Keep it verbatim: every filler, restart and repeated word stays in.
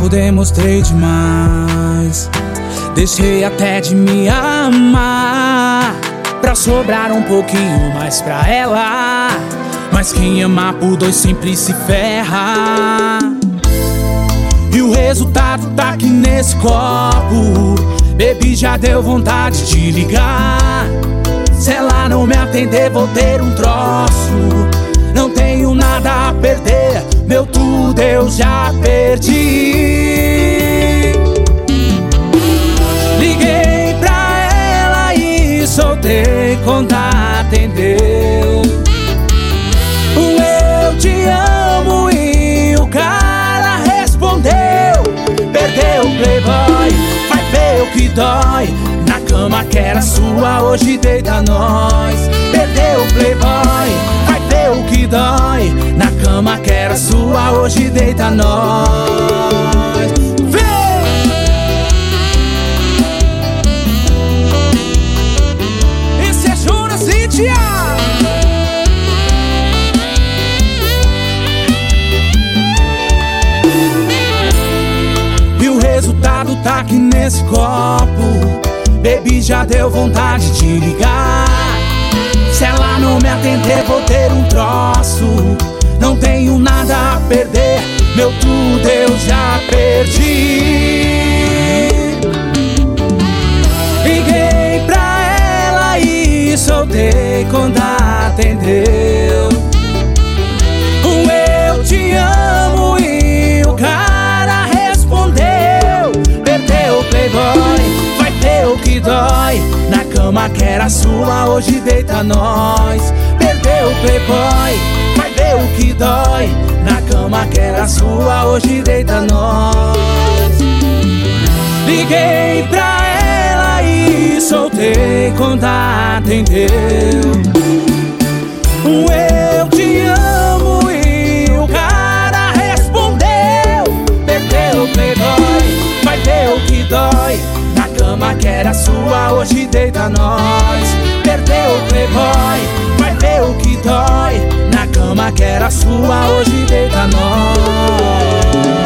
tempo demonstrei demais, deixei até de me amar, pra sobrar um pouquinho mais pra ela. Mas quem ama por dois sempre se ferra. E o resultado tá aqui nesse copo. Baby, já deu vontade de ligar. Se ela não me atender, vou ter um troço. Não tenho nada a perder, meu tudo eu já perdi. Liguei pra ela e soltei quando atendeu. Um eu te amo e o cara respondeu. Perdeu o playboy, vai ver o que dói. Na cama que era sua, hoje deita nós. Perdeu o playboy, vai ver o que dói. Na cama que era sua, hoje deita nós. Vem! Esse é Jonas e Thiago. E o resultado tá aqui nesse copo. Baby, já deu vontade de ligar. Se ela não me atender, vou ter um troço. Não tenho nada a perder, meu tudo eu já perdi. Liguei pra ela e soltei quando atendeu. Um eu te amo e o cara respondeu. Perdeu o playboy, vai ter o que dói. Na cama que era sua, hoje deita nós. Perdeu o playboy, vai ver o que dói. Na cama que era sua, hoje deita nós. Liguei pra ela e soltei quando atendeu. Um eu te amo e o cara respondeu. Perdeu o playboy, vai ver o que dói. Na cama que era sua, hoje deita nós. Perdeu o playboy, vai ver o que dói. Na cama que era sua, hoje deita nós.